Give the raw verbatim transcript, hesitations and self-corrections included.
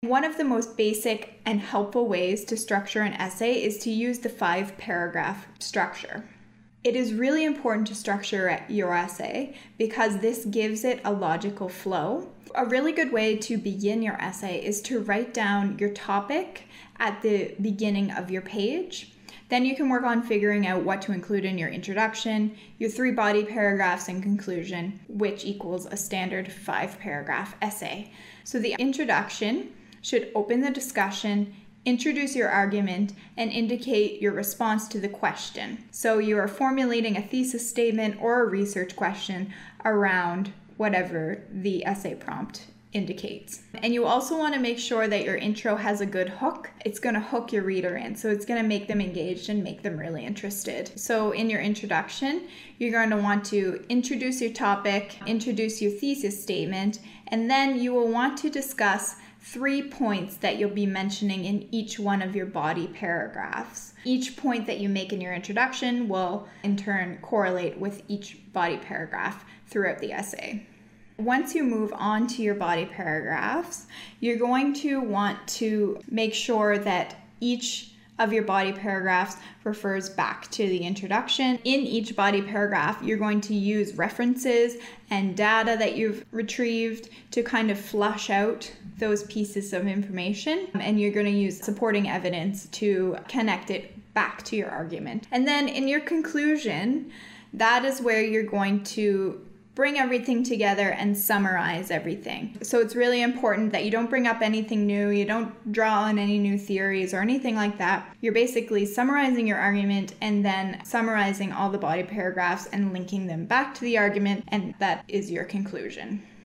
One of the most basic and helpful ways to structure an essay is to use the five paragraph structure. It is really important to structure your essay because this gives it a logical flow. A really good way to begin your essay is to write down your topic at the beginning of your page. Then you can work on figuring out what to include in your introduction, your three body paragraphs, and conclusion, which equals a standard five paragraph essay. So the introduction should open the discussion, introduce your argument, and indicate your response to the question. So you are formulating a thesis statement or a research question around whatever the essay prompt indicates. And you also want to make sure that your intro has a good hook. It's going to hook your reader in, so it's going to make them engaged and make them really interested. So in your introduction, you're going to want to introduce your topic, introduce your thesis statement, and then you will want to discuss three points that you'll be mentioning in each one of your body paragraphs. Each point that you make in your introduction will in turn correlate with each body paragraph throughout the essay. Once you move on to your body paragraphs, you're going to want to make sure that each of your body paragraphs refers back to the introduction. In each body paragraph, you're going to use references and data that you've retrieved to kind of flush out those pieces of information, and you're going to use supporting evidence to connect it back to your argument. And then in your conclusion, that is where you're going to bring everything together and summarize everything. So it's really important that you don't bring up anything new, you don't draw on any new theories or anything like that. You're basically summarizing your argument and then summarizing all the body paragraphs and linking them back to the argument, and that is your conclusion.